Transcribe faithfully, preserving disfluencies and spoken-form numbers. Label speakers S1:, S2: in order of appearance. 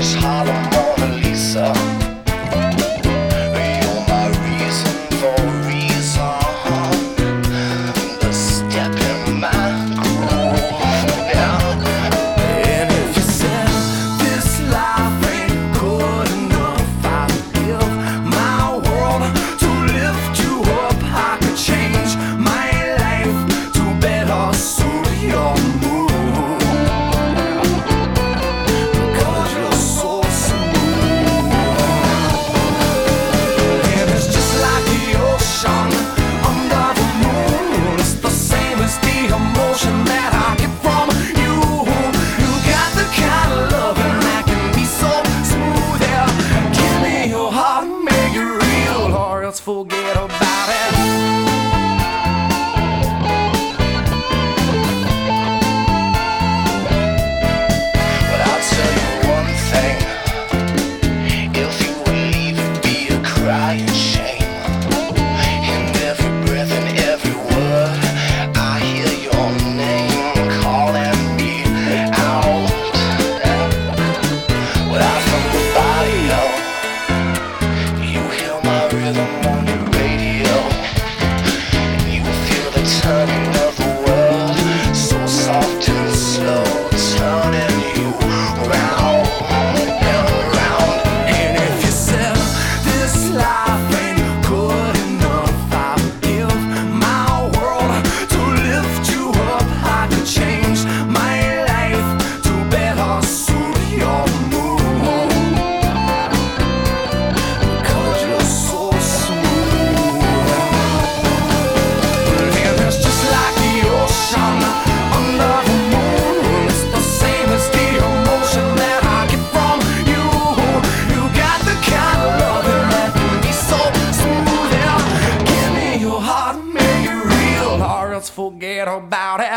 S1: French Harlem Mona Lisa. You're my reason for reason. The step in my groove, yeah. And if you said this life ain't good enough, I'd give my world to lift you up. I could change my life to better suit your mood. Because you're so smooth. And it's just like the ocean under the moon. It's the same as the emotion that I get from you. You got the kind of loving that can be so smooth, yeah. Give me your heart and make it real, or else forget about it. But I'll tell you one thing: if you would leave, it'd be a crying shame. In every breath and every word, I hear your name calling me out. Without from the body, oh, you hear my rhythm on your radio, and you feel the turning of the world, so soft and slow, turning you round and round. And if you said this life ain't good enough, I'd give my world to lift you up. I could change my life to better suit your mood. Because you're so smooth. And it's just like the ocean under the moon. It's the same as the emotion that I get from you. You got the kind of loving that can be so smooth, yeah. Give me your heart and make it real, or else forget about it.